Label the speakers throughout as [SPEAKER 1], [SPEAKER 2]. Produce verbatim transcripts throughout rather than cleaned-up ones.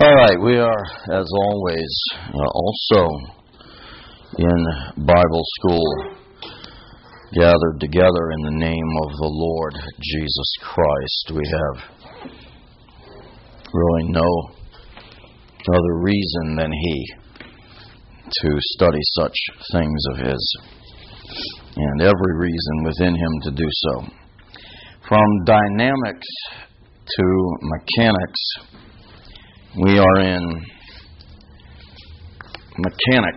[SPEAKER 1] All right, we are, as always, uh, also in Bible school, gathered together in the name of the Lord Jesus Christ. We have really no other reason than He to study such things of His, and every reason within Him to do so. From dynamics to mechanics, we are in mechanic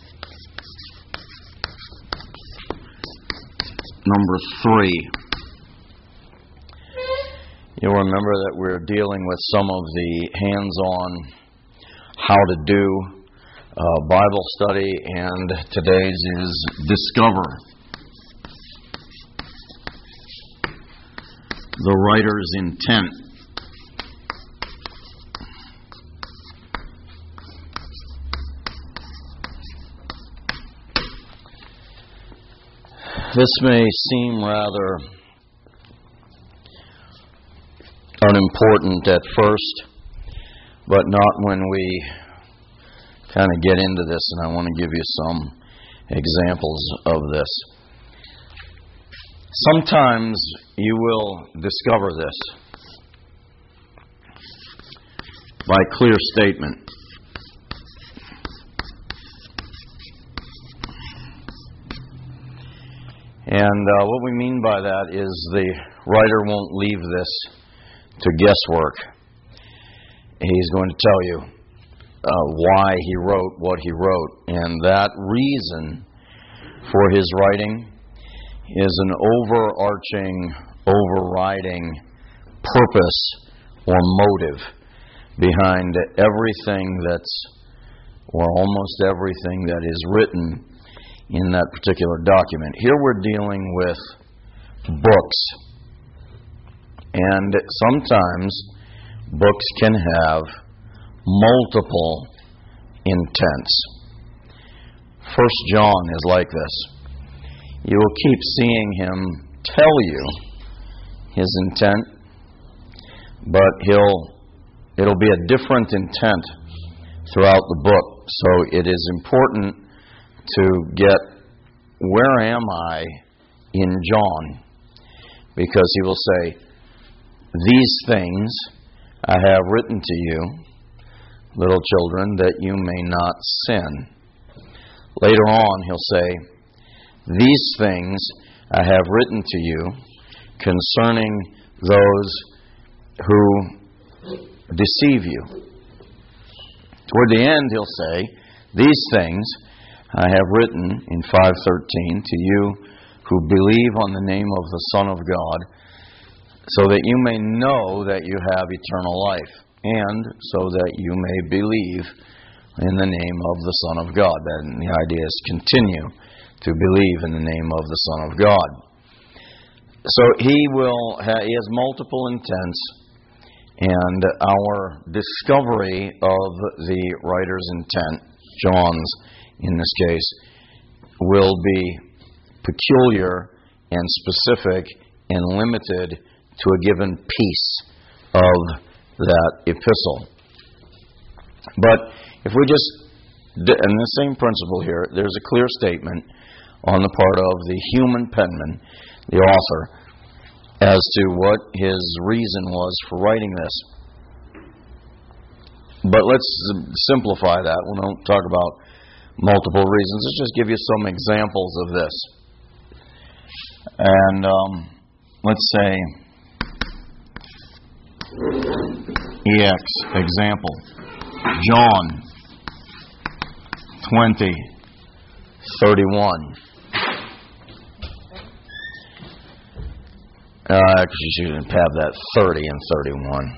[SPEAKER 1] number three. You'll remember that we're dealing with some of the hands-on how to do uh, Bible study, and today's is discover the writer's intent. This may seem rather unimportant at first, but not when we kind of get into this, and I want to give you some examples of this. Sometimes you will discover this by clear statement. And uh, what we mean by that is the writer won't leave this to guesswork. He's going to tell you uh, why he wrote what he wrote. And that reason for his writing is an overarching, overriding purpose or motive behind everything that's, or almost everything that is written in that particular document. Here we're dealing with books. And sometimes books can have multiple intents. First John is like this. You will keep seeing him tell you his intent, but he'll it'll be a different intent throughout the book. So it is important to get, where am I in John? Because he will say, these things I have written to you, little children, that you may not sin. Later on he'll say, these things I have written to you concerning those who deceive you. Toward the end he'll say, these things I have written in five thirteen to you who believe on the name of the Son of God, so that you may know that you have eternal life, and so that you may believe in the name of the Son of God. And the idea is continue to believe in the name of the Son of God. So he will ha- he has multiple intents, and our discovery of the writer's intent, John's in this case, will be peculiar and specific and limited to a given piece of that epistle. But if we just, and the same principle here, there's a clear statement on the part of the human penman, the author, as to what his reason was for writing this. But let's simplify that. We don't talk about multiple reasons. Let's just give you some examples of this. And um, let's say E X example. John twenty thirty-one. Uh, actually, you shouldn't have that thirty and thirty-one.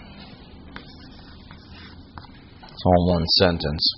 [SPEAKER 1] It's all one sentence.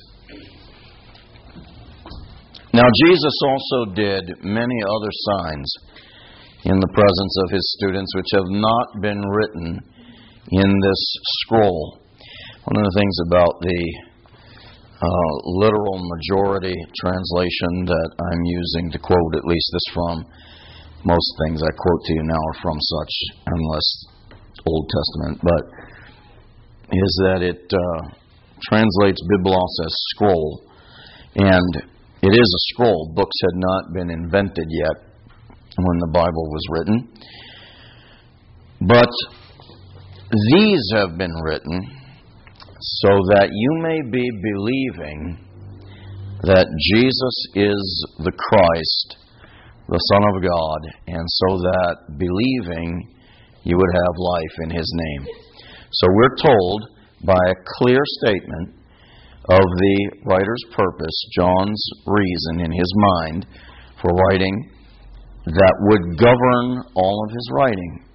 [SPEAKER 1] Now, Jesus also did many other signs in the presence of his students which have not been written in this scroll. One of the things about the uh, literal majority translation that I'm using to quote at least this from, most things I quote to you now are from such, unless Old Testament, but is that it uh, translates biblos as scroll. And it is a scroll. Books had not been invented yet when the Bible was written. But these have been written so that you may be believing that Jesus is the Christ, the Son of God, and so that believing you would have life in His name. So we're told by a clear statement of the writer's purpose, John's reason in his mind for writing, that would govern all of his writing.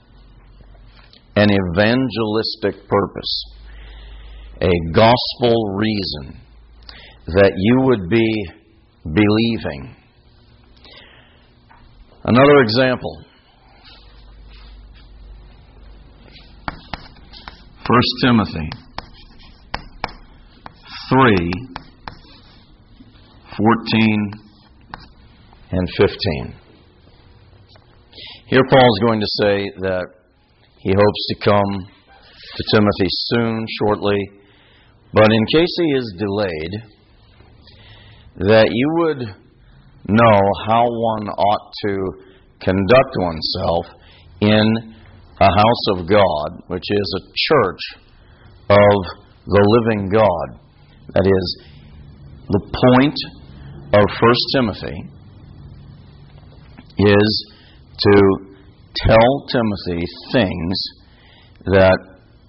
[SPEAKER 1] An evangelistic purpose, a gospel reason that you would be believing. Another example. First Timothy three, fourteen and fifteen. Here Paul's going to say that he hopes to come to Timothy soon, shortly, but in case he is delayed, that you would know how one ought to conduct oneself in a house of God, which is a church of the living God. That is, the point of First Timothy is to tell Timothy things that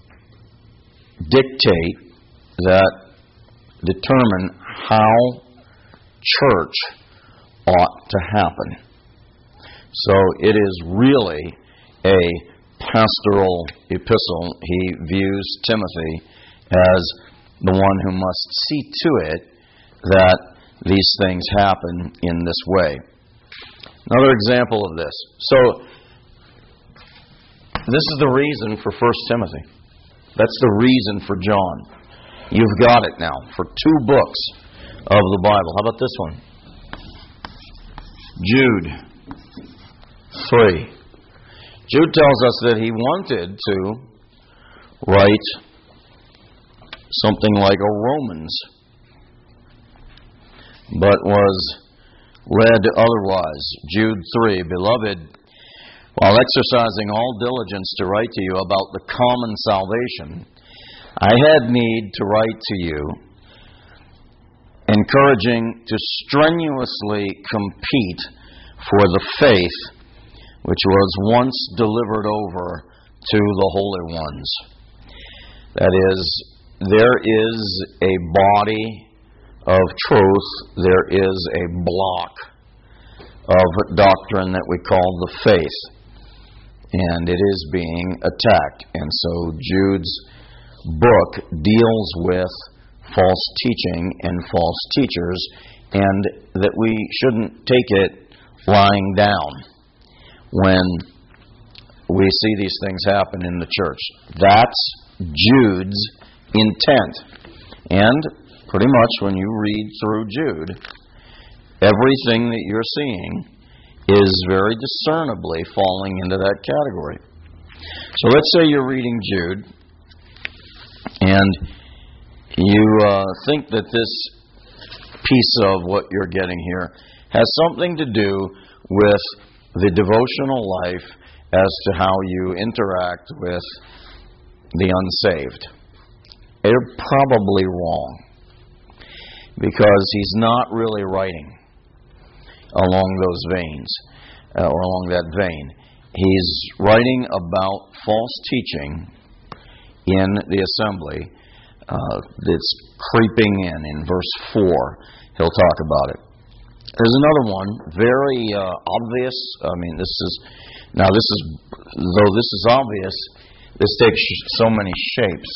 [SPEAKER 1] dictate, that determine how church ought to happen. So it is really a pastoral epistle. He views Timothy as the one who must see to it that these things happen in this way. Another example of this. So, this is the reason for First Timothy. That's the reason for John. You've got it now for two books of the Bible. How about this one? Jude three. Jude tells us that he wanted to write something like a Romans, but was led otherwise. Jude three, Beloved, while exercising all diligence to write to you about the common salvation, I had need to write to you, encouraging to strenuously compete for the faith which was once delivered over to the holy ones. That is, there is a body of truth, there is a block of doctrine that we call the faith, and it is being attacked. And so Jude's book deals with false teaching and false teachers, and that we shouldn't take it lying down when we see these things happen in the church. That's Jude's intent. And pretty much when you read through Jude, everything that you're seeing is very discernibly falling into that category. So let's say you're reading Jude, and you uh, think that this piece of what you're getting here has something to do with the devotional life as to how you interact with the unsaved. You're probably wrong, because he's not really writing along those veins, uh, or along that vein. He's writing about false teaching in the assembly uh, that's creeping in. In verse four, he'll talk about it. There's another one, very uh, obvious. I mean, this is, now this is, though this is obvious, this takes so many shapes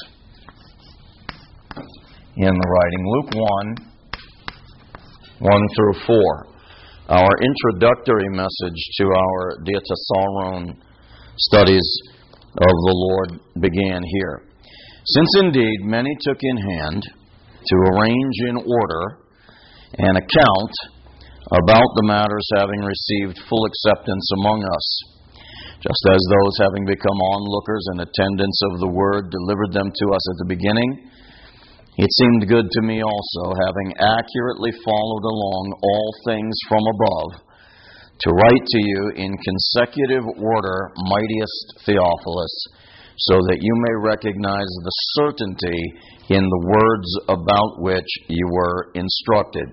[SPEAKER 1] in the writing. Luke one, one through four. Our introductory message to our Diatessaron studies of the Lord began here. Since indeed many took in hand to arrange in order an account about the matters having received full acceptance among us, just as those having become onlookers and attendants of the word delivered them to us at the beginning, It seemed good to me also, having accurately followed along all things from above, to write to you in consecutive order, mightiest Theophilus, so that you may recognize the certainty in the words about which you were instructed.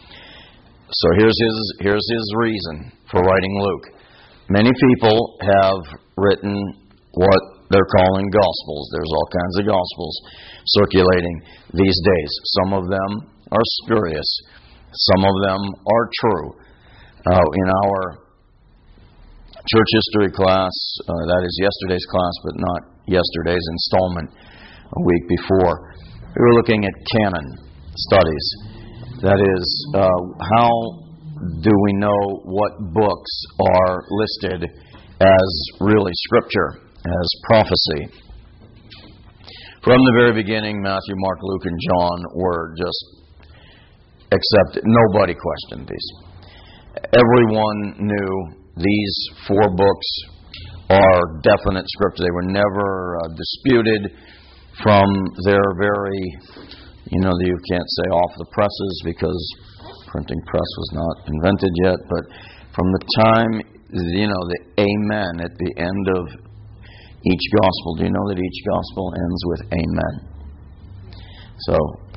[SPEAKER 1] So here's his, here's his reason for writing Luke. Many people have written what they're calling Gospels. There's all kinds of Gospels circulating these days. Some of them are spurious. Some of them are true. Uh, in our church history class, uh, that is yesterday's class, but not yesterday's installment, a week before, we were looking at canon studies. That is, uh, how do we know what books are listed as really Scripture, as prophecy? From the very beginning, Matthew, Mark, Luke, and John were just accepted. Nobody questioned these. Everyone knew these four books are definite Scripture. They were never uh, disputed from their very, you know, you can't say off the presses because printing press was not invented yet, but from the time, you know, the amen at the end of each gospel. Do you know that each gospel ends with amen? So,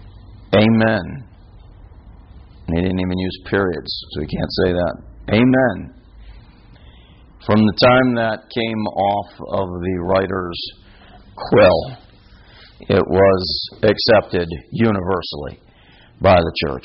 [SPEAKER 1] amen. They didn't even use periods, so you can't say that. Amen. From the time that came off of the writer's quill, it was accepted universally by the church.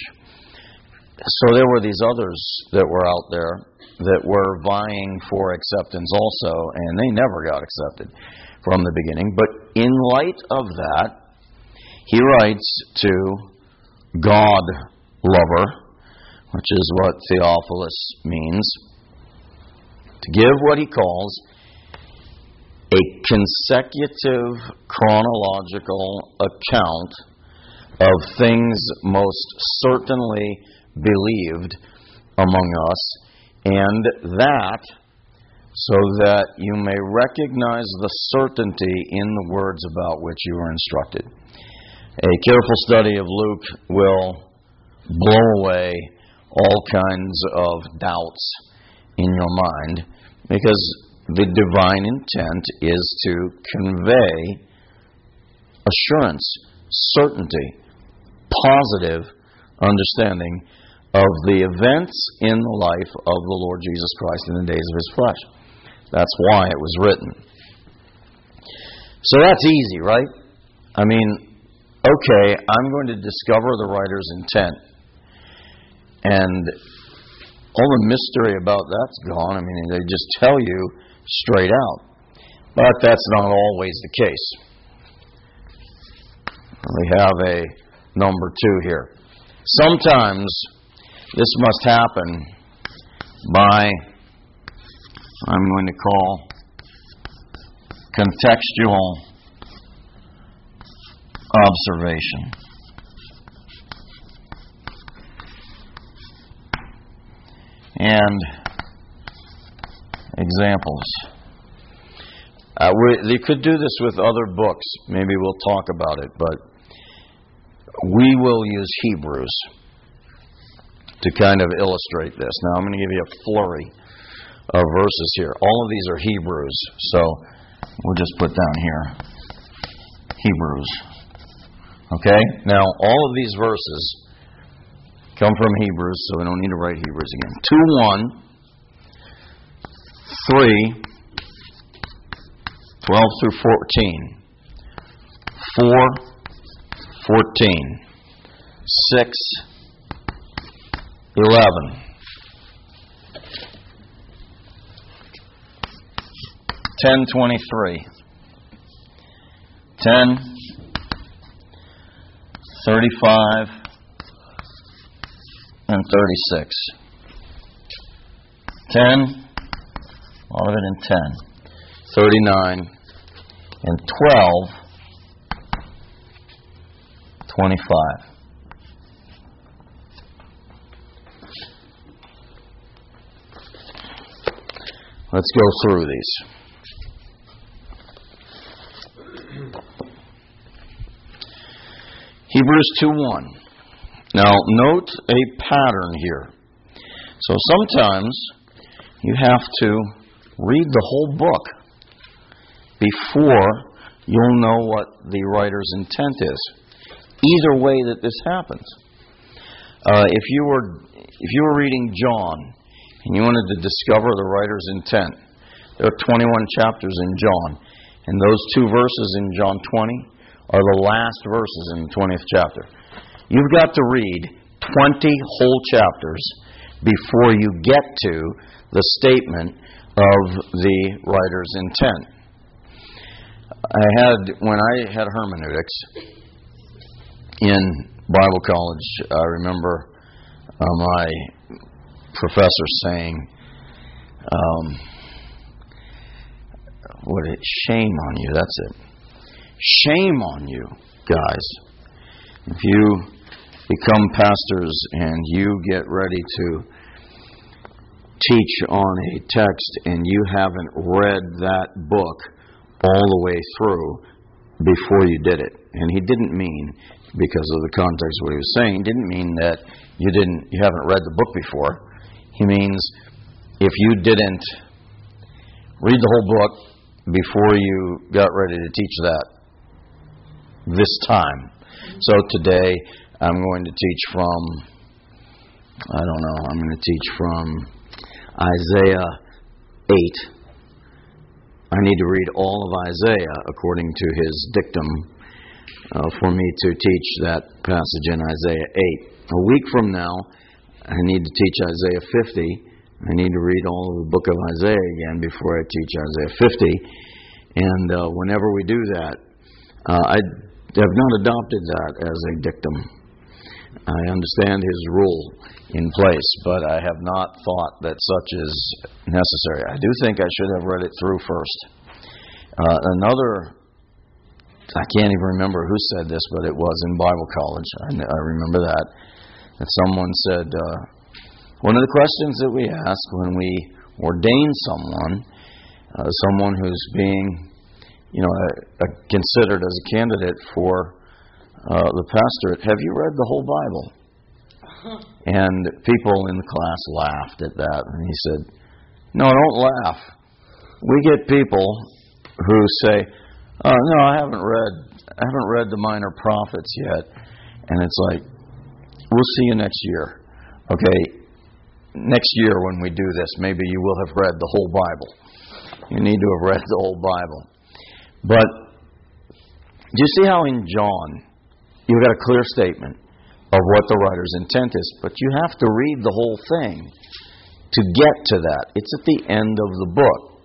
[SPEAKER 1] So there were these others that were out there that were vying for acceptance also, and they never got accepted from the beginning. But in light of that, he writes to God lover, which is what Theophilus means, to give what he calls a consecutive chronological account of things most certainly believed among us, and that so that you may recognize the certainty in the words about which you were instructed. A careful study of Luke will blow away all kinds of doubts in your mind, because the divine intent is to convey assurance, certainty, positive understanding of the events in the life of the Lord Jesus Christ in the days of His flesh. That's why it was written. So that's easy, right? I mean, okay, I'm going to discover the writer's intent. And all the mystery about that's gone. I mean, they just tell you straight out. But that's not always the case. We have a number two here. Sometimes this must happen by, I'm going to call, contextual observation. And examples. Uh, we, you could do this with other books. Maybe we'll talk about it, but we will use Hebrews to kind of illustrate this. Now, I'm going to give you a flurry of verses here. All of these are Hebrews, so we'll just put down here Hebrews. Okay? Now, all of these verses come from Hebrews, so we don't need to write Hebrews again. two one, three, twelve through fourteen, four, fourteen, six, eleven, ten twenty-three, ten, thirty-five, and thirty-six. ten, a lot of it in ten. thirty-nine, and twelve, twenty-five. Let's go through these. Hebrews two one. Now, note a pattern here. So sometimes you have to read the whole book before you'll know what the writer's intent is. Either way that this happens. Uh, if you were if you were reading John and you wanted to discover the writer's intent, there are twenty-one chapters in John, and those two verses in John twenty are the last verses in the twentieth chapter. You've got to read twenty whole chapters before you get to the statement of the writer's intent. I had, when I had hermeneutics in Bible college, I remember uh, my professor saying, um, what it, shame on you, that's it. Shame on you, guys. If you become pastors and you get ready to teach on a text and you haven't read that book all the way through before you did it. And he didn't mean, because of the context of what he was saying, didn't mean that you didn't you haven't read the book before. He means if you didn't read the whole book before you got ready to teach that this time. So today I'm going to teach from, I don't know, I'm going to teach from Isaiah eight. I need to read all of Isaiah according to his dictum uh, for me to teach that passage in Isaiah eight. A week from now, I need to teach Isaiah fifty. I need to read all of the book of Isaiah again before I teach Isaiah fifty. And uh, whenever we do that, uh, I have not adopted that as a dictum. I understand his rule in place, but I have not thought that such is necessary. I do think I should have read it through first. Uh, another, I can't even remember who said this, but it was in Bible college. I, I remember that. That someone said, uh, one of the questions that we ask when we ordain someone, uh, someone who's being, you know, a, a considered as a candidate for uh, the pastorate, have you read the whole Bible? And people in the class laughed at that. And he said, no, don't laugh. We get people who say, oh, no, I haven't read I haven't read the Minor Prophets yet. And it's like, we'll see you next year. Okay, next year when we do this, maybe you will have read the whole Bible. You need to have read the whole Bible. But do you see how in John, you've got a clear statement of what the writer's intent is, but you have to read the whole thing to get to that. It's at the end of the book.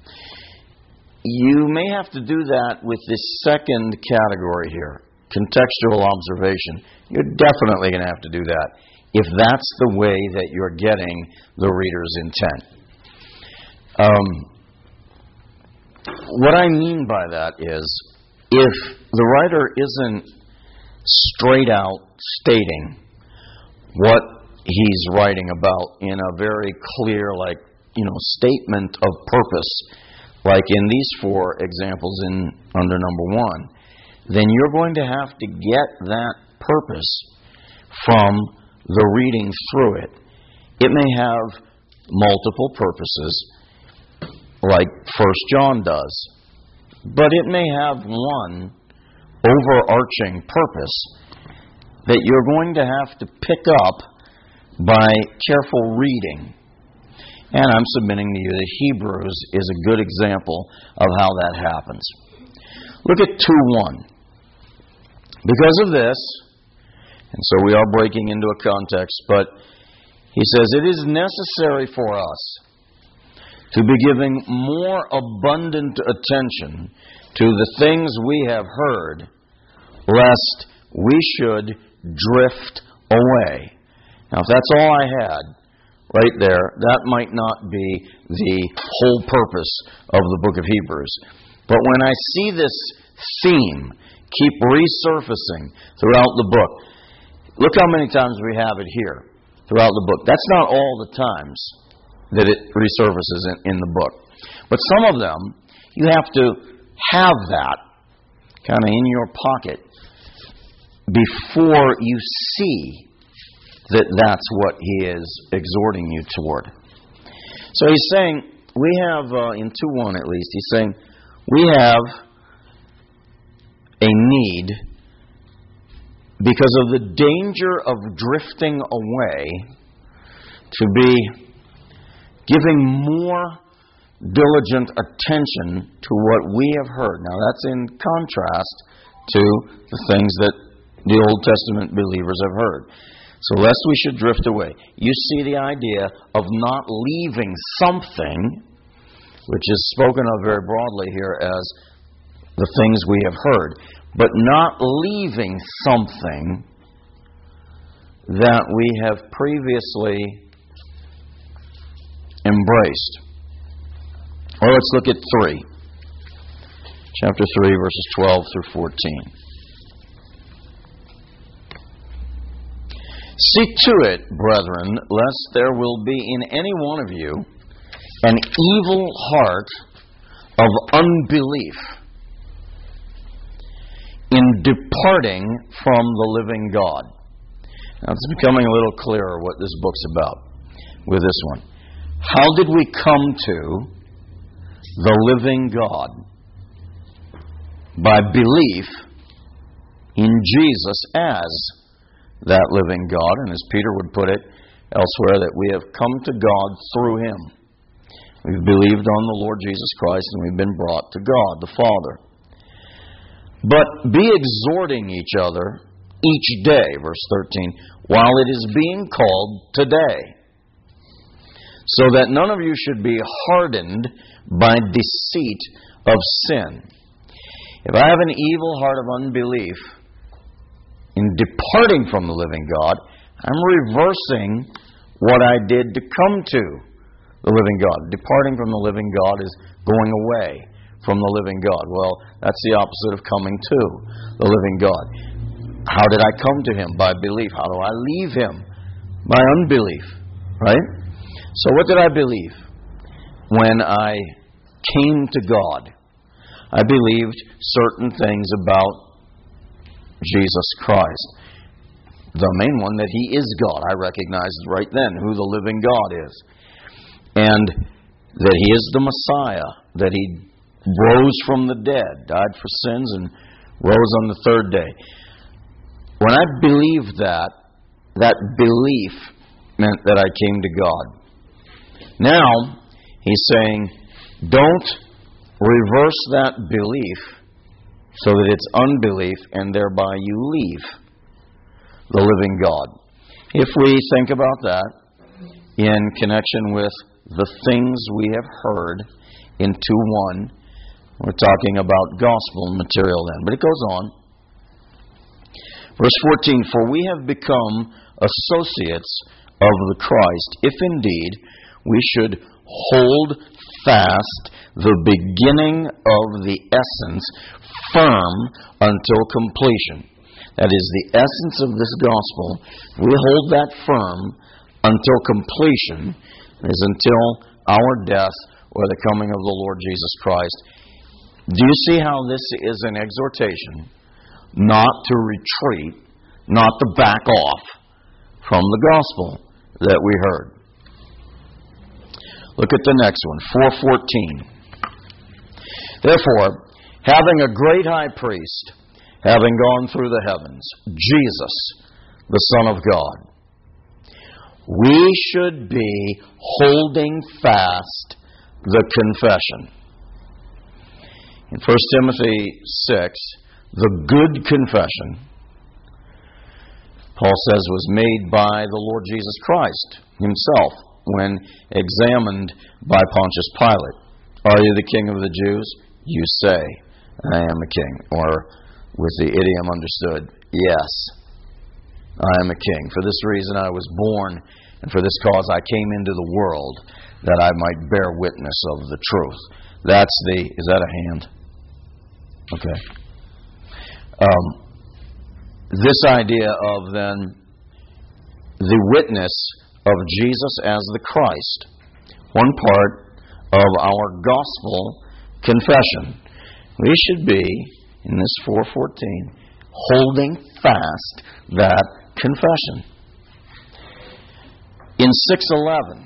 [SPEAKER 1] You may have to do that with this second category here, contextual observation. You're definitely going to have to do that if that's the way that you're getting the reader's intent. Um, what I mean by that is, if the writer isn't straight out stating what he's writing about in a very clear, like, you know, statement of purpose, like in these four examples in under number one, then you're going to have to get that purpose from the reading through it. It may have multiple purposes, like First John does, but it may have one overarching purpose that you're going to have to pick up by careful reading. And I'm submitting to you that Hebrews is a good example of how that happens. Look at two one. Because of this, and so we are breaking into a context, but he says, it is necessary for us to be giving more abundant attention to the things we have heard, lest we should drift away. Now, if that's all I had right there, that might not be the whole purpose of the book of Hebrews. But when I see this theme keep resurfacing throughout the book, look how many times we have it here throughout the book. That's not all the times that it resurfaces in, in the book. But some of them, you have to have that kind of in your pocket before you see that that's what He is exhorting you toward. So He's saying, we have, uh, in two one at least, He's saying, we have a need because of the danger of drifting away to be giving more diligent attention to what we have heard. Now that's in contrast to the things that the Old Testament believers have heard. So lest we should drift away. You see the idea of not leaving something, which is spoken of very broadly here as the things we have heard, but not leaving something that we have previously embraced. Well, let's look at three. Chapter three, verses twelve through fourteen. See to it, brethren, lest there will be in any one of you an evil heart of unbelief in departing from the living God. Now it's becoming a little clearer what this book's about with this one. How did we come to the living God? By belief in Jesus as that living God, and as Peter would put it elsewhere, that we have come to God through Him. We've believed on the Lord Jesus Christ and we've been brought to God the Father. But be exhorting each other each day, verse thirteen, while it is being called today, so that none of you should be hardened by deceit of sin. If I have an evil heart of unbelief in departing from the living God, I'm reversing what I did to come to the living God. Departing from the living God is going away from the living God. Well, that's the opposite of coming to the living God. How did I come to Him? By belief. How do I leave Him? By unbelief. Right? So what did I believe when I came to God? I believed certain things about Jesus Christ. The main one, that He is God. I recognized right then who the living God is. And that He is the Messiah. That He rose from the dead, died for sins, and rose on the third day. When I believed that, that belief meant that I came to God. Now, He's saying, don't reverse that belief so that it's unbelief and thereby you leave the living God. If we think about that in connection with the things we have heard in two one, we're talking about gospel material then. But it goes on. Verse fourteen, for we have become associates of the Christ, if indeed we should hold fast the beginning of the essence firm until completion. That is, the essence of this gospel, we hold that firm until completion, is until our death or the coming of the Lord Jesus Christ. Do you see how this is an exhortation not to retreat, not to back off from the gospel that we heard? Look at the next one, four fourteen. Therefore, having a great high priest, having gone through the heavens, Jesus, the Son of God, we should be holding fast the confession. In First Timothy six, the good confession, Paul says, was made by the Lord Jesus Christ Himself when examined by Pontius Pilate. Are you the King of the Jews? You say, I am a king. Or with the idiom understood, yes, I am a king. For this reason I was born, and for this cause I came into the world, that I might bear witness of the truth. That's the, is that a hand? Okay. Um, this idea of then the witness of Jesus as the Christ, one part of our gospel confession. We should be, in this four fourteen, holding fast that confession. In six eleven,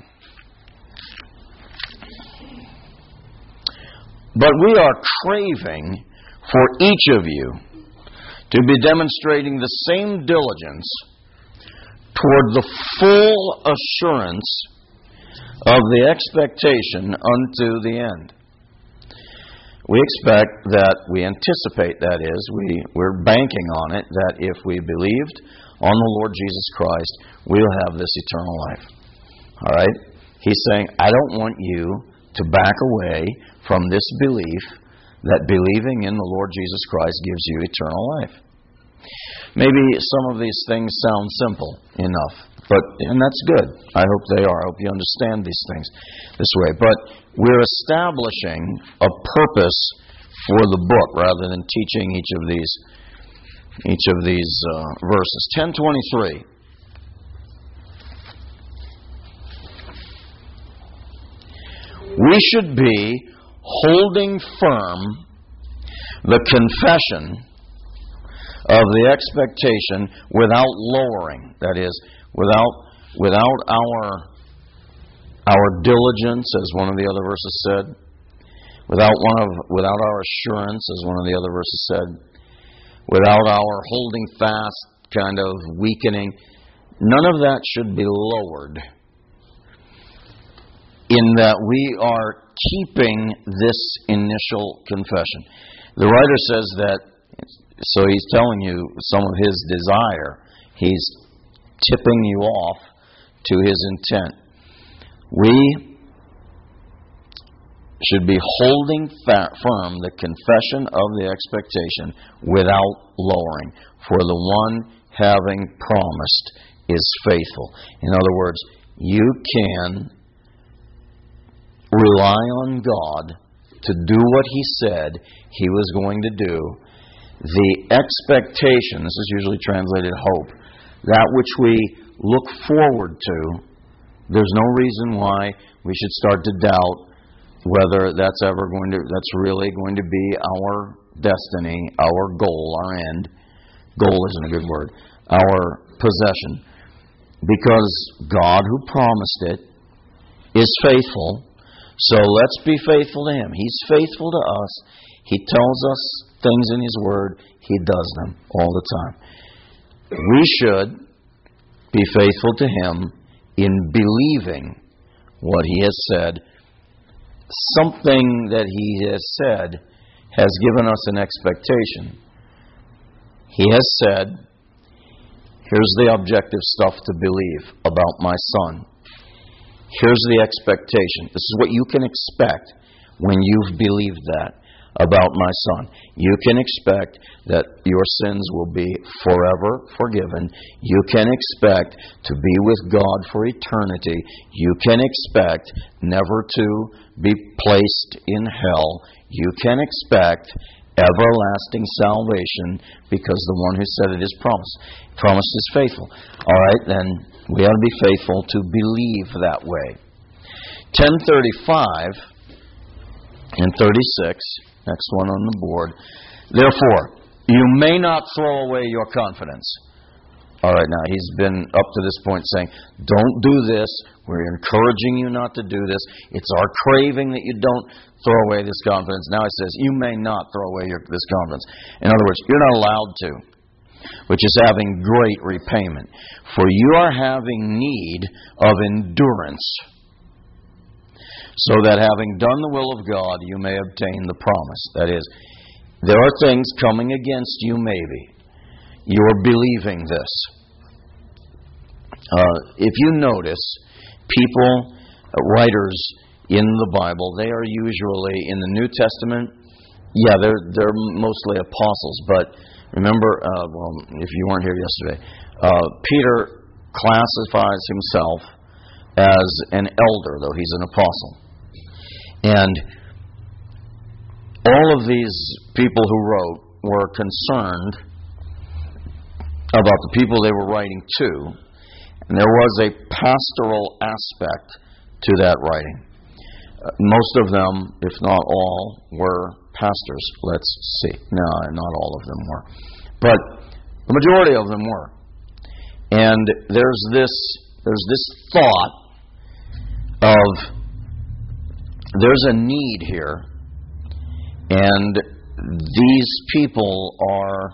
[SPEAKER 1] but we are craving for each of you to be demonstrating the same diligence toward the full assurance of the expectation unto the end. We expect that, we anticipate, that is, we, we're banking on it, that if we believed on the Lord Jesus Christ, we'll have this eternal life. All right? He's saying, I don't want you to back away from this belief that believing in the Lord Jesus Christ gives you eternal life. Maybe some of these things sound simple enough, but and that's good. I hope they are. I hope you understand these things this way. But we're establishing a purpose for the book rather than teaching each of these each of these uh, verses. ten twenty-three. We should be holding firm the confession of the expectation without lowering. That is, without without our our diligence, as one of the other verses said, without one of without our assurance, as one of the other verses said, without our holding fast, kind of weakening. None of that should be lowered, in that we are keeping this initial confession. The writer says that, so he's telling you some of his desire. He's tipping you off to his intent. We should be holding firm the confession of the expectation without lowering, for the one having promised is faithful. In other words, you can rely on God to do what He said He was going to do. The expectation, this is usually translated hope, that which we look forward to, there's no reason why we should start to doubt whether that's ever going to, that's really going to be our destiny, our goal, our end. Goal isn't a good word. Our possession. Because God, who promised it, is faithful. So let's be faithful to Him. He's faithful to us. He tells us things in His Word. He does them all the time. We should be faithful to Him in believing what He has said. Something that He has said has given us an expectation. He has said, here's the objective stuff to believe about my Son. Here's the expectation. This is what you can expect when you've believed that about my Son. You can expect that your sins will be forever forgiven. You can expect to be with God for eternity. You can expect never to be placed in hell. You can expect everlasting salvation because the one who said it is promised. Promise is faithful. All right, then we ought to be faithful to believe that way. ten thirty-five and thirty-six, next one on the board. Therefore, you may not throw away your confidence. All right, now he's been up to this point saying, don't do this. We're encouraging you not to do this. It's our craving that you don't throw away this confidence. Now he says, you may not throw away your, this confidence. In other words, you're not allowed to, which is having great repayment. For you are having need of endurance, so that having done the will of God, you may obtain the promise. That is, there are things coming against you maybe. You're believing this. Uh, if you notice, people, uh, writers in the Bible, they are usually, in the New Testament, yeah, they're they're mostly apostles. But remember, uh, well, if you weren't here yesterday, uh, Peter classifies himself as an elder, though he's an apostle. And all of these people who wrote were concerned about the people they were writing to, and there was a pastoral aspect to that writing. Uh, most of them, if not all, were pastors, let's see. No, not all of them were. But the majority of them were. And there's this there's this thought of there's a need here, and these people are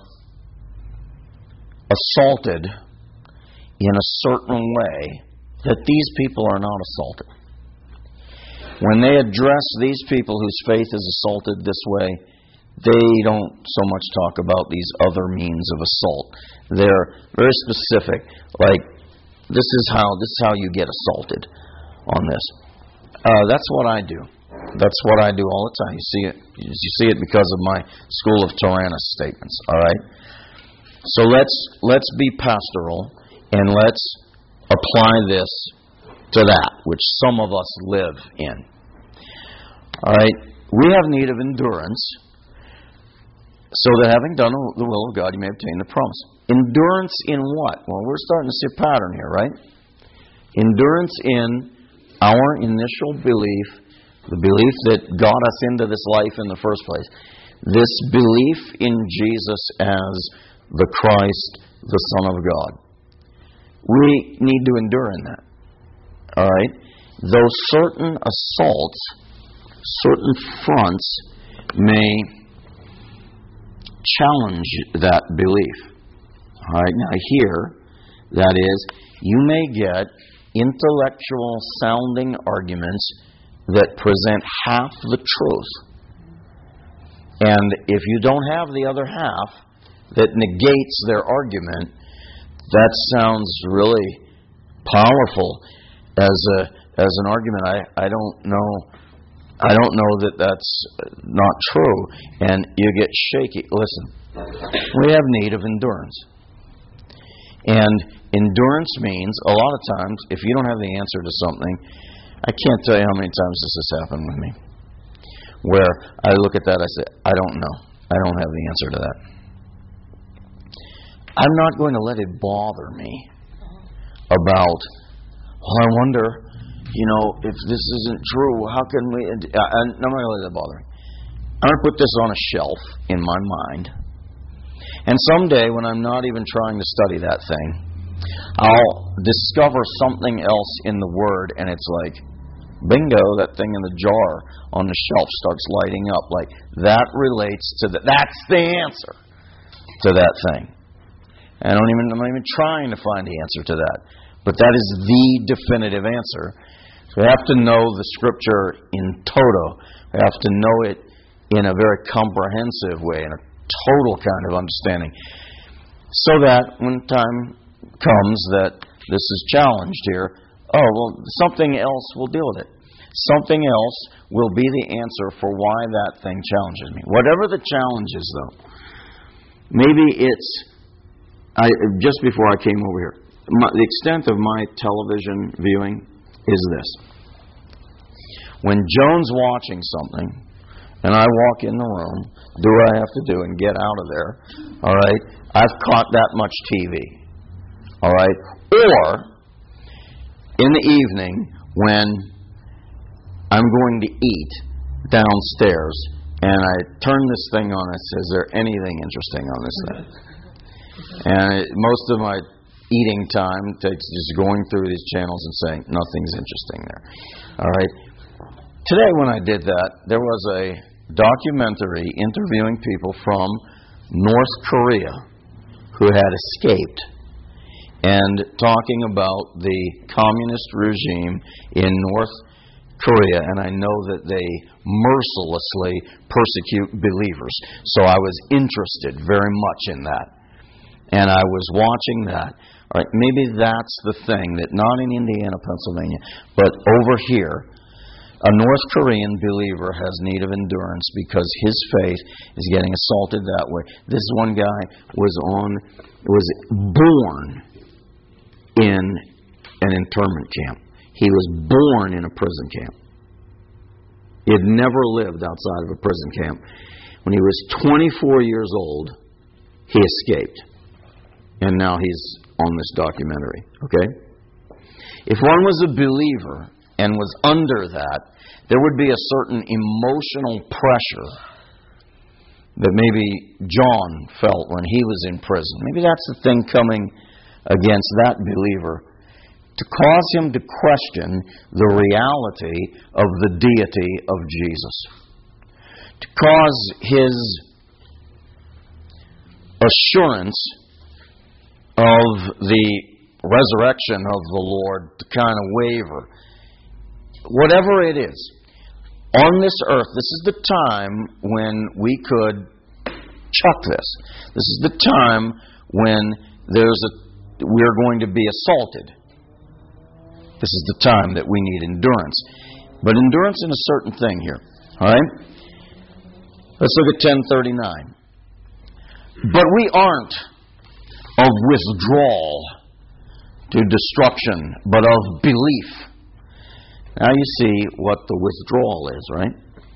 [SPEAKER 1] assaulted in a certain way that these people are not assaulted. When they address these people whose faith is assaulted this way, they don't so much talk about these other means of assault. They're very specific, like this is how this is how you get assaulted on this. Uh, that's what I do. That's what I do all the time. You see it. You see it because of my School of Tyrannus statements. All right. So let's let's be pastoral and let's apply this to that which some of us live in. All right. We have need of endurance, so that having done the will of God, you may obtain the promise. Endurance in what? Well, we're starting to see a pattern here, right? Endurance in our initial belief, the belief that got us into this life in the first place. This belief in Jesus as the Christ, the Son of God. We need to endure in that. All right? Though certain assaults, certain fronts may challenge that belief. All right, now here, that is, you may get intellectual sounding arguments that present half the truth. And if you don't have the other half that negates their argument, that sounds really powerful as a as an argument. I, I don't know I don't know that that's not true, and you get shaky. Listen, we have need of endurance. And endurance means, a lot of times, if you don't have the answer to something, I can't tell you how many times this has happened with me, where I look at that, I say, I don't know. I don't have the answer to that. I'm not going to let it bother me about, well, I wonder, you know, if this isn't true, how can we... I'm not going to let it bother me. I'm going to put this on a shelf in my mind. And someday, when I'm not even trying to study that thing, I'll discover something else in the Word, and it's like, bingo, that thing in the jar on the shelf starts lighting up. Like, that relates to the... That's the answer to that thing. I don't even, I'm not even trying to find the answer to that. But that is the definitive answer. So we have to know the Scripture in toto. We have to know it in a very comprehensive way, in a total kind of understanding. So that when time comes that this is challenged here, oh, well, something else will deal with it. Something else will be the answer for why that thing challenges me. Whatever the challenge is, though. Maybe it's, I, just before I came over here, my, the extent of my television viewing is this. When Joan's watching something, and I walk in the room, do what I have to do and get out of there, all right, I've caught that much T V, all right? Or, in the evening, when I'm going to eat downstairs, and I turn this thing on, it says, is there anything interesting on this thing? And it, most of my eating time takes just going through these channels and saying, nothing's interesting there. All right? Today when I did that, there was a documentary interviewing people from North Korea who had escaped and talking about the communist regime in North Korea, and I know that they mercilessly persecute believers. So I was interested very much in that. And I was watching that. All right, maybe that's the thing, that not in Indiana, Pennsylvania, but over here, a North Korean believer has need of endurance because his faith is getting assaulted that way. This one guy was on, was born in an internment camp. He was born in a prison camp. He had never lived outside of a prison camp. When he was twenty-four years old, he escaped. And now he's on this documentary. Okay? If one was a believer and was under that, there would be a certain emotional pressure that maybe John felt when he was in prison. Maybe that's the thing coming against that believer, to cause him to question the reality of the deity of Jesus. To cause his assurance of the resurrection of the Lord to kind of waver. Whatever it is, on this earth, this is the time when we could chuck this. This is the time when there's a, we're going to be assaulted. This is the time that we need endurance. But endurance in a certain thing here. All right? Let's look at ten thirty-nine. But we aren't of withdrawal to destruction, but of belief. Now you see what the withdrawal is, right?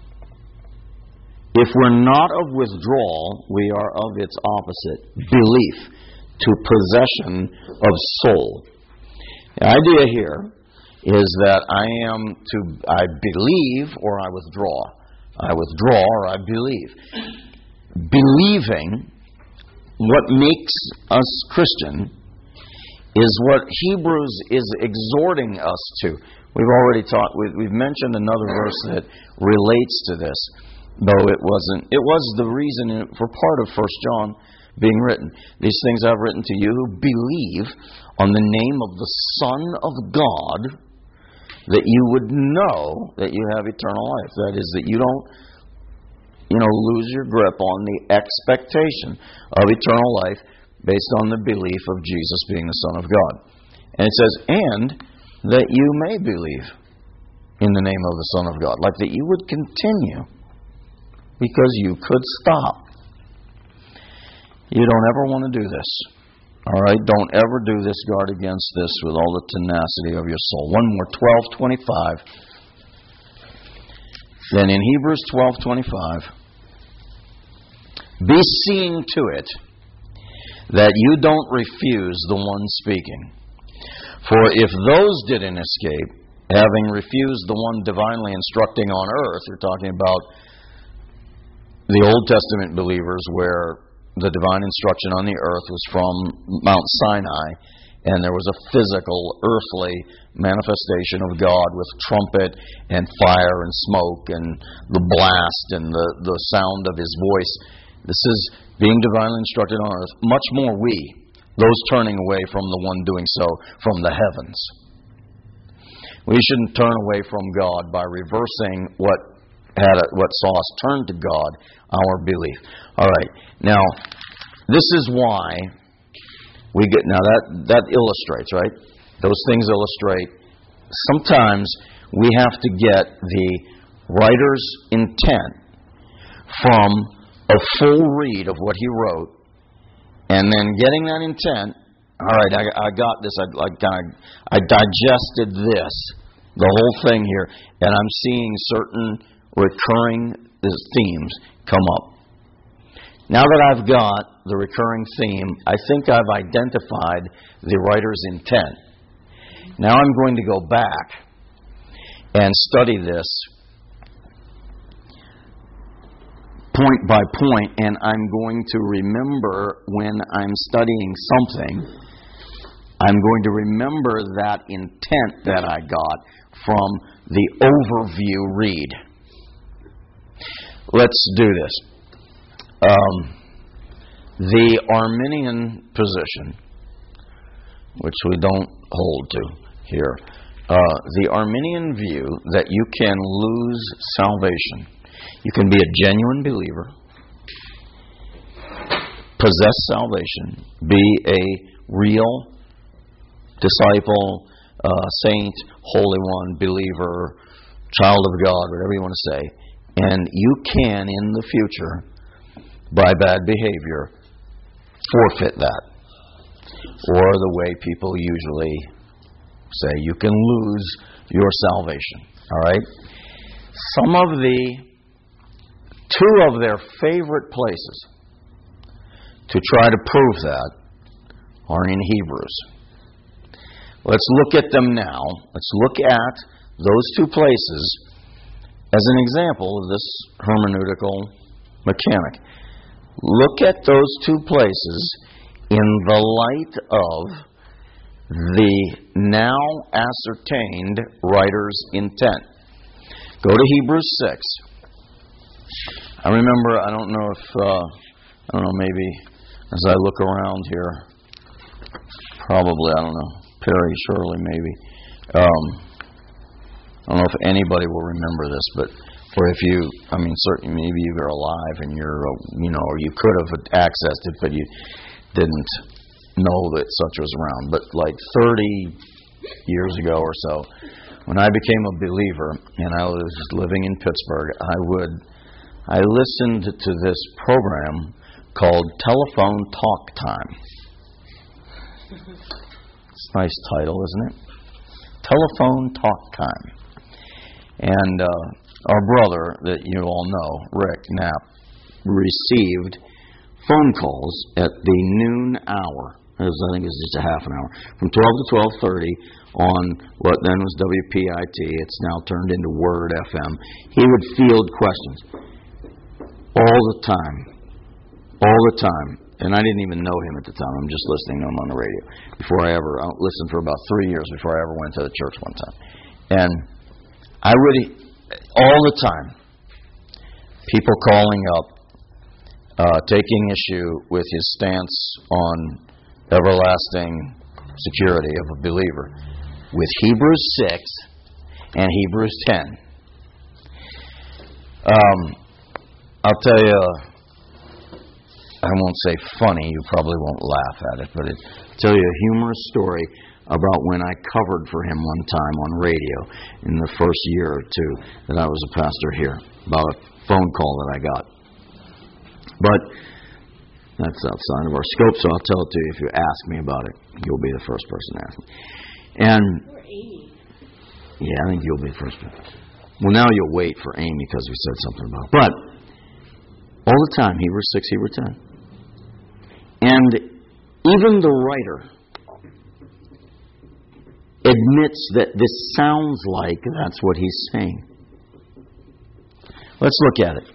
[SPEAKER 1] If we're not of withdrawal, we are of its opposite, belief, to possession of soul. The idea here is that I am to, I believe or I withdraw. I withdraw or I believe. Believing, what makes us Christian, is what Hebrews is exhorting us to. We've already taught, we've mentioned another verse that relates to this, though it wasn't, it was the reason for part of First John being written. These things I've written to you who believe on the name of the Son of God, that you would know that you have eternal life. That is, that you don't, you know, lose your grip on the expectation of eternal life based on the belief of Jesus being the Son of God. And it says, and that you may believe in the name of the Son of God. Like that you would continue, because you could stop. You don't ever want to do this. All right? Don't ever do this. Guard against this with all the tenacity of your soul. One more, twelve twenty-five. Then in Hebrews twelve twenty-five, be seeing to it that you don't refuse the one speaking. For if those didn't escape, having refused the one divinely instructing on earth, you're talking about the Old Testament believers where the divine instruction on the earth was from Mount Sinai, and there was a physical, earthly manifestation of God with trumpet and fire and smoke and the blast and the, the sound of His voice. This is being divinely instructed on earth. Much more we, those turning away from the one doing so from the heavens. We shouldn't turn away from God by reversing what had a, what saw us turn to God, our belief. All right. Now, this is why we get, now that, that illustrates, right? Those things illustrate. Sometimes we have to get the writer's intent from a full read of what he wrote, and then getting that intent, all right, I, I got this, I, I, I digested this, the whole thing here, and I'm seeing certain recurring themes come up. Now that I've got the recurring theme, I think I've identified the writer's intent. Now I'm going to go back and study this point by point, and I'm going to remember when I'm studying something, I'm going to remember that intent that I got from the overview read. Let's do this. Um, the Arminian position, which we don't hold to here, uh, the Arminian view that you can lose salvation. You can be a genuine believer, possess salvation, be a real disciple, uh, saint, holy one, believer, child of God, whatever you want to say, and you can, in the future, by bad behavior, forfeit that. Or the way people usually say, you can lose your salvation. All right? Some of the, two of their favorite places to try to prove that are in Hebrews. Let's look at them now. Let's look at those two places as an example of this hermeneutical mechanic. Look at those two places in the light of the now ascertained writer's intent. Go to Hebrews six. I remember, I don't know if, uh, I don't know, maybe as I look around here, probably, I don't know, Perry, Shirley, maybe. Um, I don't know if anybody will remember this, but or if you, I mean, certainly maybe you are alive and you're, uh, you know, or you could have accessed it, but you didn't know that such was around. But like thirty years ago or so, when I became a believer and I was living in Pittsburgh, I would, I listened to this program called Telephone Talk Time. It's a nice title, isn't it? Telephone Talk Time. And uh, our brother that you all know, Rick Knapp, received phone calls at the noon hour. It was, I think it was just a half an hour. From twelve to twelve thirty on what then was W P I T. It's now turned into Word F M. He would field questions all the time. All the time. And I didn't even know him at the time. I'm just listening to him on the radio. Before I ever, I listened for about three years before I ever went to the church one time. And I would, all the time, people calling up, uh, taking issue with his stance on everlasting security of a believer with Hebrews six and Hebrews ten. Um, I'll tell you, I won't say funny, you probably won't laugh at it, but I'll tell you a humorous story about when I covered for him one time on radio in the first year or two that I was a pastor here, about a phone call that I got. But that's outside of our scope, so I'll tell it to you. If you ask me about it, you'll be the first person to ask me. And yeah, I think you'll be the first person. Well, now you'll wait for Amy because we said something about it. But all the time, Hebrews six, Hebrews ten. And even the writer admits that this sounds like that's what he's saying. Let's look at it.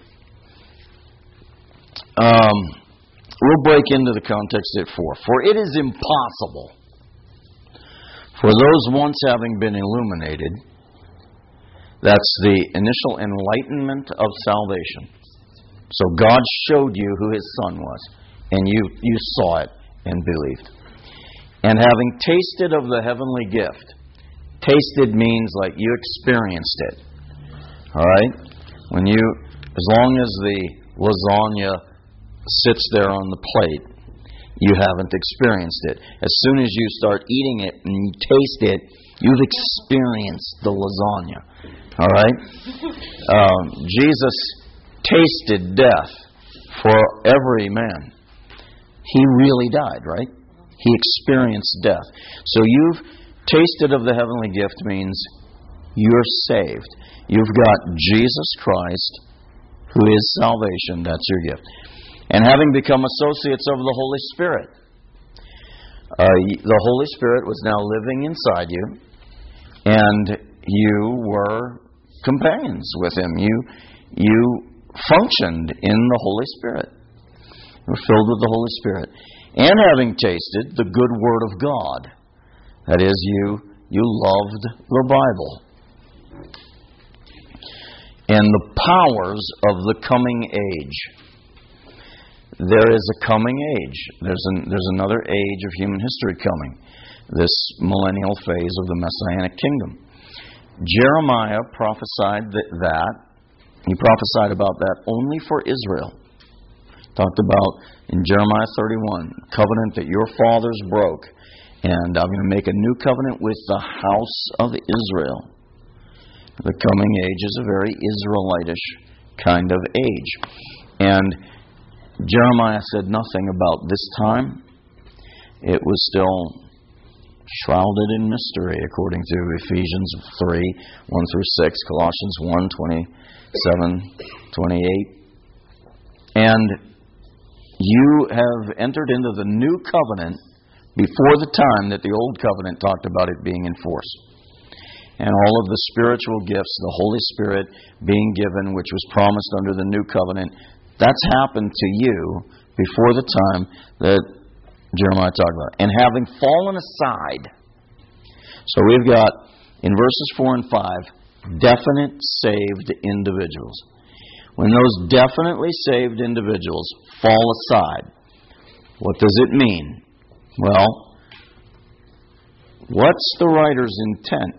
[SPEAKER 1] Um... We'll break into the context at four. For it is impossible for those once having been illuminated, that's the initial enlightenment of salvation. So God showed you who His Son was, and you, you saw it and believed. And having tasted of the heavenly gift, tasted means like you experienced it. All right? When you, as long as the lasagna sits there on the plate, you haven't experienced it. As soon as you start eating it and you taste it, you've experienced the lasagna. All right? Um, Jesus tasted death for every man. He really died, right? He experienced death. So you've tasted of the heavenly gift means you're saved. You've got Jesus Christ, who is salvation. That's your gift. And having become associates of the Holy Spirit. Uh, the Holy Spirit was now living inside you, and you were companions with Him. You, you functioned in the Holy Spirit. You were filled with the Holy Spirit. And having tasted the good Word of God. That is, you, you loved the Bible. And the powers of the coming age. There is a coming age. There's an, there's another age of human history coming. This millennial phase of the Messianic kingdom. Jeremiah prophesied that, that. He prophesied about that only for Israel. Talked about in Jeremiah thirty-one, covenant that your fathers broke. And I'm going to make a new covenant with the house of Israel. The coming age is a very Israelitish kind of age. And Jeremiah said nothing about this time. It was still shrouded in mystery, according to Ephesians three, one through six, Colossians one, twenty-seven, twenty-eight. And you have entered into the new covenant before the time that the old covenant talked about it being in force. And all of the spiritual gifts, the Holy Spirit being given, which was promised under the new covenant, That's happened to you before the time that Jeremiah talked about. And having fallen aside. So we've got, in verses four and five, definite saved individuals. When those definitely saved individuals fall aside, what does it mean? Well, what's the writer's intent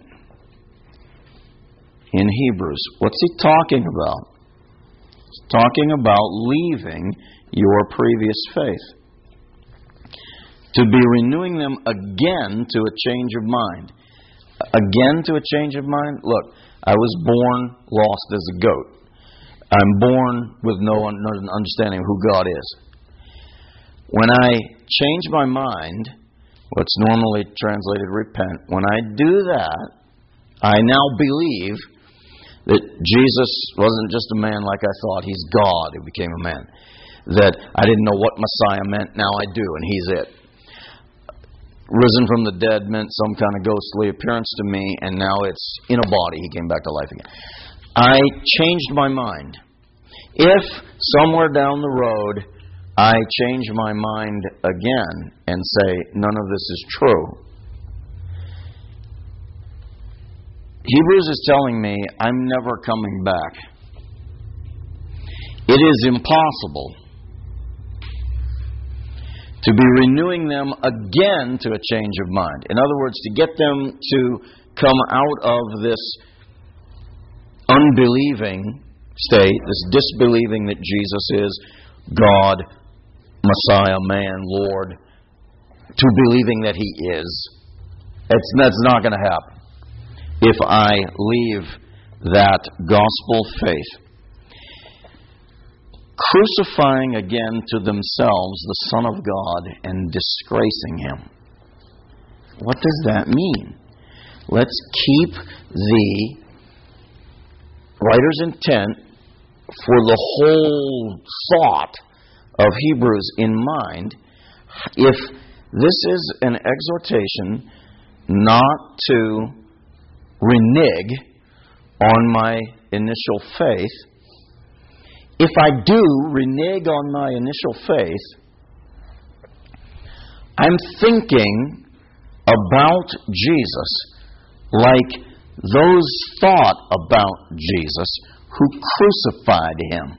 [SPEAKER 1] in Hebrews? What's he talking about? He's talking about leaving your previous faith, to be renewing them again to a change of mind. Again to a change of mind? Look, I was born lost as a goat. I'm born with no understanding of who God is. When I change my mind, what's normally translated repent, when I do that, I now believe that Jesus wasn't just a man like I thought. He's God who became a man. That I didn't know what Messiah meant. Now I do, and He's it. Risen from the dead meant some kind of ghostly appearance to me, and now it's in a body. He came back to life again. I changed my mind. If somewhere down the road I change my mind again and say, none of this is true, Hebrews is telling me I'm never coming back. It is impossible to be renewing them again to a change of mind. In other words, to get them to come out of this unbelieving state, this disbelieving that Jesus is God, Messiah, man, Lord, to believing that He is. It's, that's not going to happen if I leave that gospel faith. Crucifying again to themselves the Son of God and disgracing Him. What does that mean? Let's keep the writer's intent for the whole thought of Hebrews in mind. If this is an exhortation not to renege on my initial faith, if I do renege on my initial faith, I'm thinking about Jesus like those thought about Jesus who crucified Him.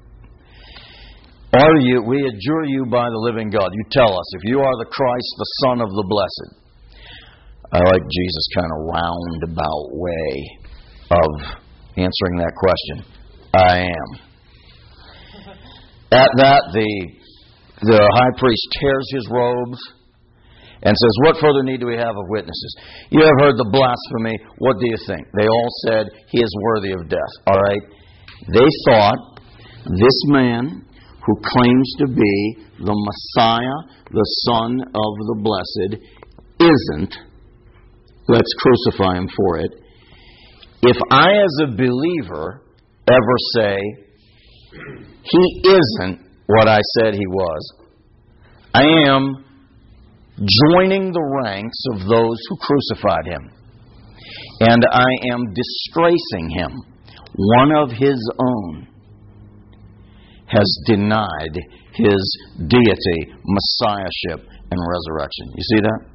[SPEAKER 1] Are you, we adjure you by the living God. You tell us if you are the Christ, the Son of the Blessed. I like Jesus' kind of roundabout way of answering that question. I am. At that, the, the high priest tears his robes and says, what further need do we have of witnesses? You have heard the blasphemy. What do you think? They all said, He is worthy of death. All right? They thought this man who claims to be the Messiah, the Son of the Blessed, isn't. Let's crucify Him for it. If I, as a believer, ever say, He isn't what I said He was, I am joining the ranks of those who crucified Him. And I am disgracing Him. One of His own has denied His deity, messiahship, and resurrection. You see that?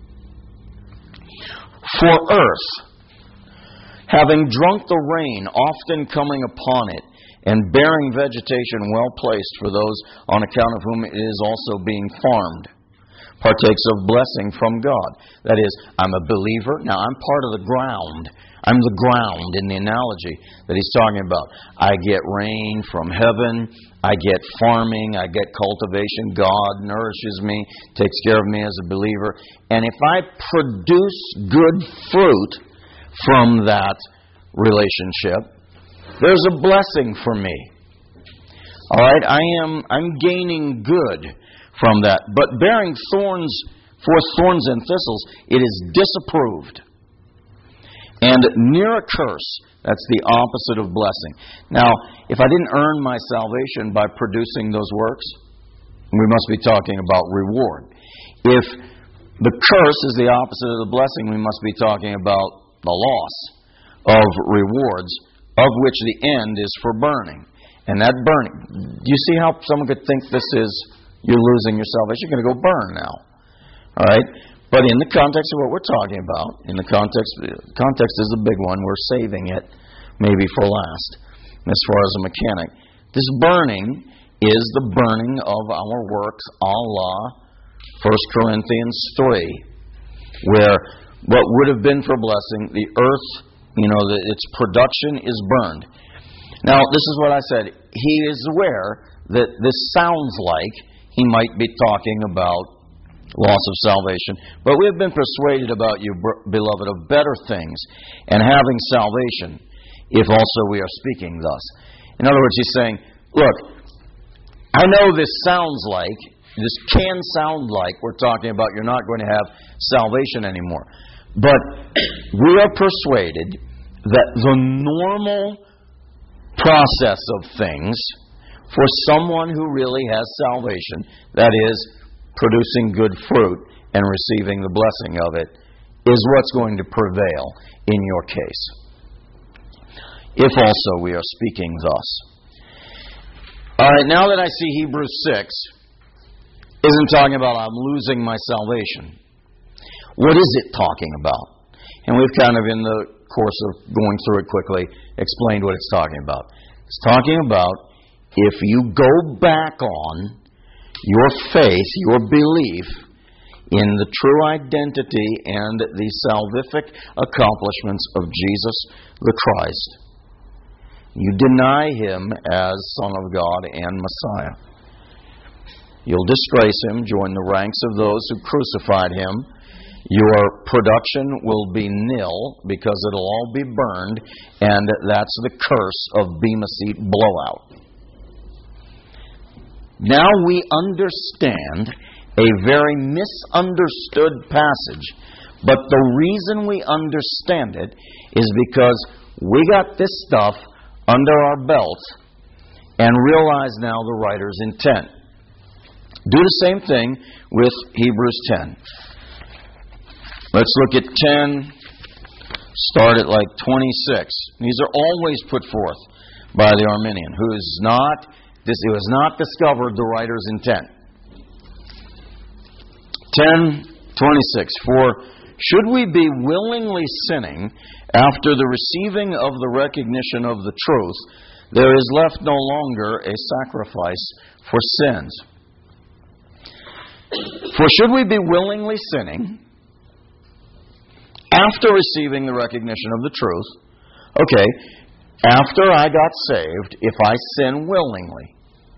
[SPEAKER 1] For earth, having drunk the rain often coming upon it, and bearing vegetation well placed for those on account of whom it is also being farmed, partakes of blessing from God. That is, I'm a believer. Now, I'm part of the ground. I'm the ground in the analogy that he's talking about. I get rain from heaven. I get farming. I get cultivation. God nourishes me, takes care of me as a believer. And if I produce good fruit from that relationship, there's a blessing for me. All right, I am I'm gaining good from that. But bearing thorns, forth thorns and thistles, it is disapproved. And near a curse, that's the opposite of blessing. Now, if I didn't earn my salvation by producing those works, we must be talking about reward. If the curse is the opposite of the blessing, we must be talking about the loss of rewards, of which the end is for burning. And that burning, do you see how someone could think this is, you're losing your salvation? You're going to go burn now. All right? But in the context of what we're talking about, in the context, context is the big one. We're saving it maybe for last, as far as a mechanic. This burning is the burning of our works, a la First Corinthians three, where what would have been for blessing, the earth, you know, the, its production is burned. Now, this is what I said. He is aware that this sounds like he might be talking about loss of salvation. But we have been persuaded about you, beloved, of better things, and having salvation, if also we are speaking thus. In other words, he's saying, look, I know this sounds like, this can sound like we're talking about you're not going to have salvation anymore. But we are persuaded that the normal process of things for someone who really has salvation, that is, producing good fruit and receiving the blessing of it, is what's going to prevail in your case. If also we are speaking thus. All right, now that I see Hebrews six isn't talking about I'm losing my salvation. What is it talking about? And we've kind of, in the course of going through it quickly, explained what it's talking about. It's talking about if you go back on your faith, your belief in the true identity and the salvific accomplishments of Jesus the Christ. You deny Him as Son of God and Messiah. You'll disgrace Him, join the ranks of those who crucified Him. Your production will be nil because it'll all be burned, and that's the curse of Bema Seat blowout. Now we understand a very misunderstood passage, but the reason we understand it is because we got this stuff under our belt and realize now the writer's intent. Do the same thing with Hebrews ten. Let's look at ten, start at like twenty-six. These are always put forth by the Arminian, who is not, this, it was not discovered the writer's intent. ten twenty-six. For should we be willingly sinning after the receiving of the recognition of the truth, there is left no longer a sacrifice for sins. For should we be willingly sinning after receiving the recognition of the truth, okay, after I got saved, if I sin willingly.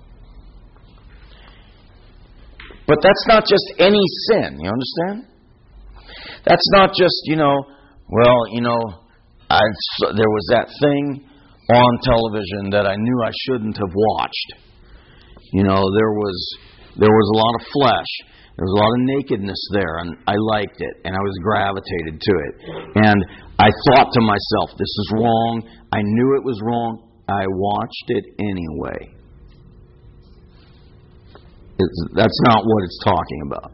[SPEAKER 1] But that's not just any sin, you understand? That's not just, you know, well, you know, I, there was that thing on television that I knew I shouldn't have watched. You know, there was there was a lot of flesh. There was a lot of nakedness there, and I liked it, and I was gravitated to it. And I thought to myself, this is wrong. I knew it was wrong. I watched it anyway. It's, that's not what it's talking about.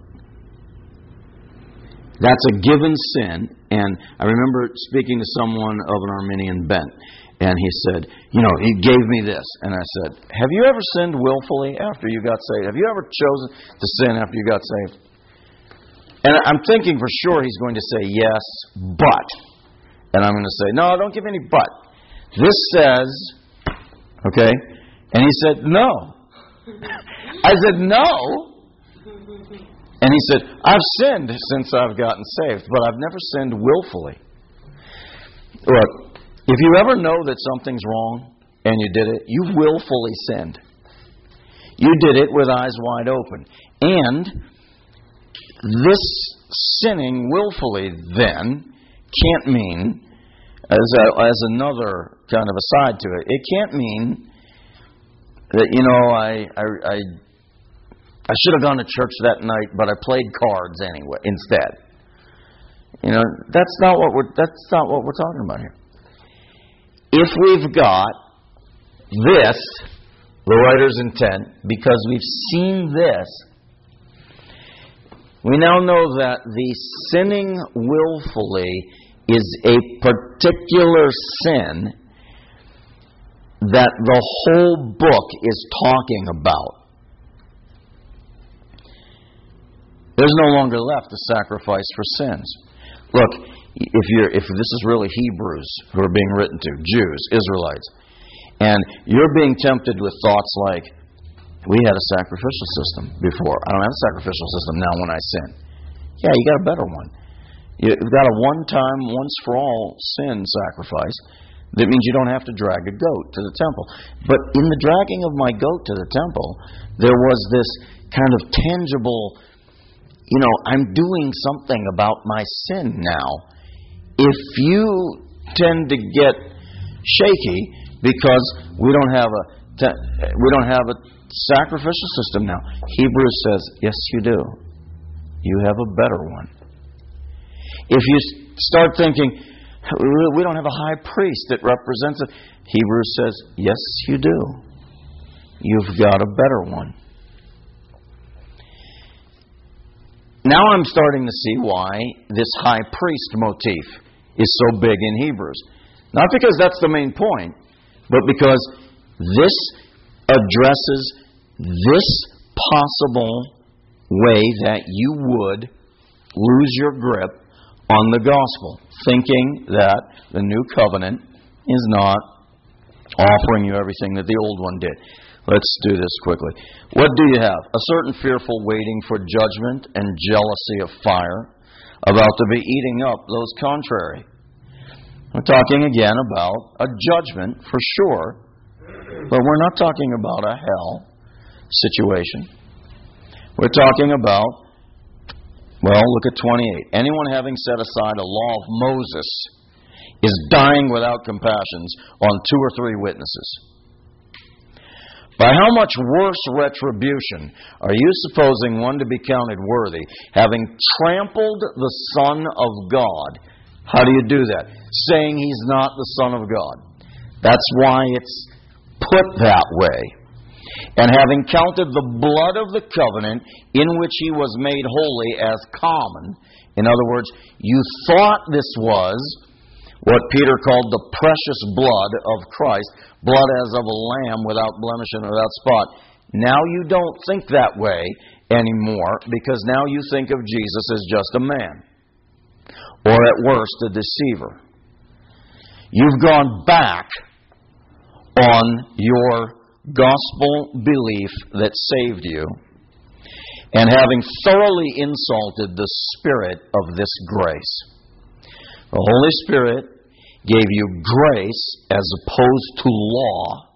[SPEAKER 1] That's a given sin. And I remember speaking to someone of an Arminian bent, and he said, you know, he gave me this. And I said, have you ever sinned willfully after you got saved? Have you ever chosen to sin after you got saved? And I'm thinking for sure he's going to say yes, but. And I'm going to say, no, don't give any but. This says, okay. And he said, no. I said, no. And he said, I've sinned since I've gotten saved, but I've never sinned willfully. Look, if you ever know that something's wrong and you did it, you've willfully sinned. You did it with eyes wide open. And this sinning willfully then can't mean, as, a, as another kind of aside to it, it can't mean that, you know, I... I, I I should have gone to church that night, but I played cards anyway instead. You know, that's not what we're that's not what we're talking about here. If we've got this, the writer's intent, because we've seen this, we now know that the sinning willfully is a particular sin that the whole book is talking about. There's no longer left a sacrifice for sins. Look, if you're if this is really Hebrews who are being written to, Jews, Israelites, and you're being tempted with thoughts like, we had a sacrificial system before. I don't have a sacrificial system now when I sin. Yeah, you got a better one. You've got a one-time, once-for-all sin sacrifice. That means you don't have to drag a goat to the temple. But in the dragging of my goat to the temple, there was this kind of tangible, you know, I'm doing something about my sin now. If you tend to get shaky because we don't have a we don't have a sacrificial system now, Hebrews says, yes, you do. You have a better one. If you start thinking, we don't have a high priest that represents it, Hebrews says, yes, you do. You've got a better one. Now I'm starting to see why this high priest motif is so big in Hebrews. Not because that's the main point, but because this addresses this possible way that you would lose your grip on the gospel, thinking that the new covenant is not offering you everything that the old one did. Let's do this quickly. What do you have? A certain fearful waiting for judgment and jealousy of fire, about to be eating up those contrary. We're talking again about a judgment for sure, but we're not talking about a hell situation. We're talking about, well, look at twenty-eight. Anyone having set aside a law of Moses is dying without compassions on two or three witnesses. By how much worse retribution are you supposing one to be counted worthy, having trampled the Son of God? How do you do that? Saying He's not the Son of God. That's why it's put that way. And having counted the blood of the covenant in which He was made holy as common. In other words, you thought this was what Peter called the precious blood of Christ, blood as of a lamb without blemish and without spot. Now you don't think that way anymore, because now you think of Jesus as just a man, or at worst a deceiver. You've gone back on your gospel belief that saved you, and having thoroughly insulted the Spirit of this grace. The Holy Spirit gave you grace as opposed to law,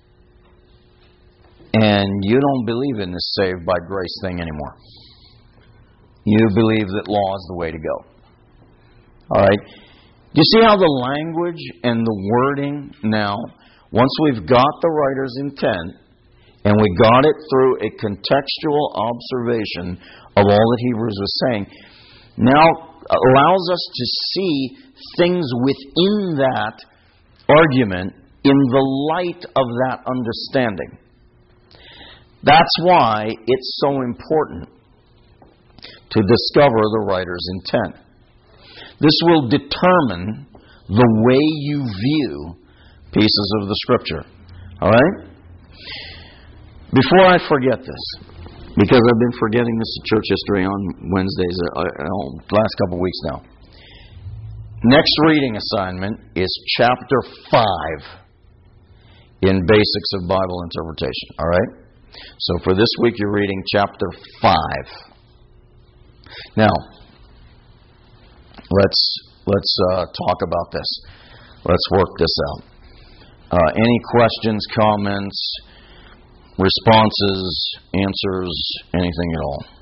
[SPEAKER 1] and you don't believe in this saved by grace thing anymore. You believe that law is the way to go. All right? Do you see how the language and the wording now, once we've got the writer's intent, and we got it through a contextual observation of all that Hebrews was saying, now allows us to see things within that argument in the light of that understanding. That's why it's so important to discover the writer's intent. This will determine the way you view pieces of the Scripture. All right? Before I forget this, because I've been forgetting this at church history on Wednesdays, uh, uh, last couple of weeks now. Next reading assignment is chapter five in Basics of Bible Interpretation. All right? So for this week, you're reading chapter five. Now, let's let's uh, talk about this. Let's work this out. Uh, any questions, comments, responses, answers, anything at all?